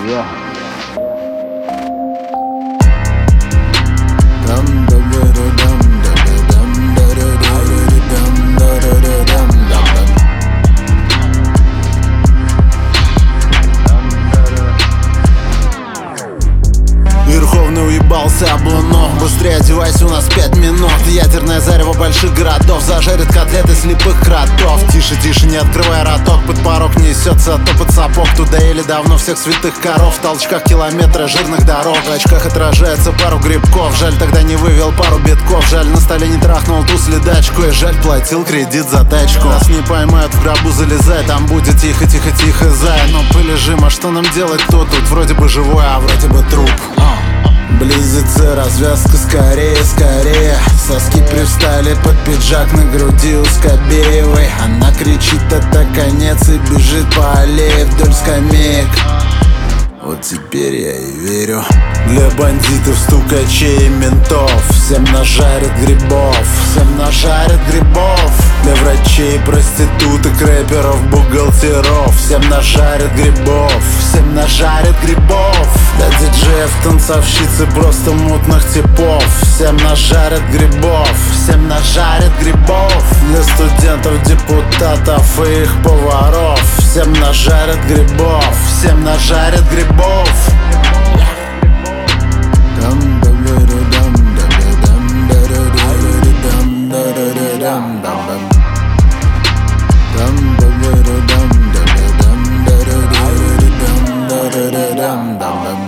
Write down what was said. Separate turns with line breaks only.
Верховный уебался об луну. Быстрее одевайся, у нас 5 минут. Ядерное зарево больших городов зажарит котлеты слепых кротов. Тише, тише, не открывай роток. Под порог несется топот сапог. Туда или давно всех святых коров. В толчках километра жирных дорог. В очках отражается пару грибков. Жаль, тогда не вывел пару битков. Жаль, на столе не трахнул ту следачку. И жаль, платил кредит за тачку. Нас не поймают, в гробу залезай. Там будет тихо, тихо, тихо, зай. Но полежим, а что нам делать тут? Тут вроде бы живой, а вроде бы труп. Близится развязка, скорее, скорее. Соски привстали под пиджак на груди у Скобеевой. Она кричит, это конец, и бежит по аллее вдоль скамеек. Вот теперь я и верю. Для бандитов, стукачей и ментов всем нажарят грибов, всем нажарят грибов. Для врачей, проституток, рэперов, бухгалтеров всем нажарят грибов, всем нажарят грибов. Для диджеев, танцовщиц и просто мутных типов всем нажарят грибов, всем нажарят грибов. Для студентов, депутатов и их поваров всем нажарят грибов, всем нажарят грибов. Dum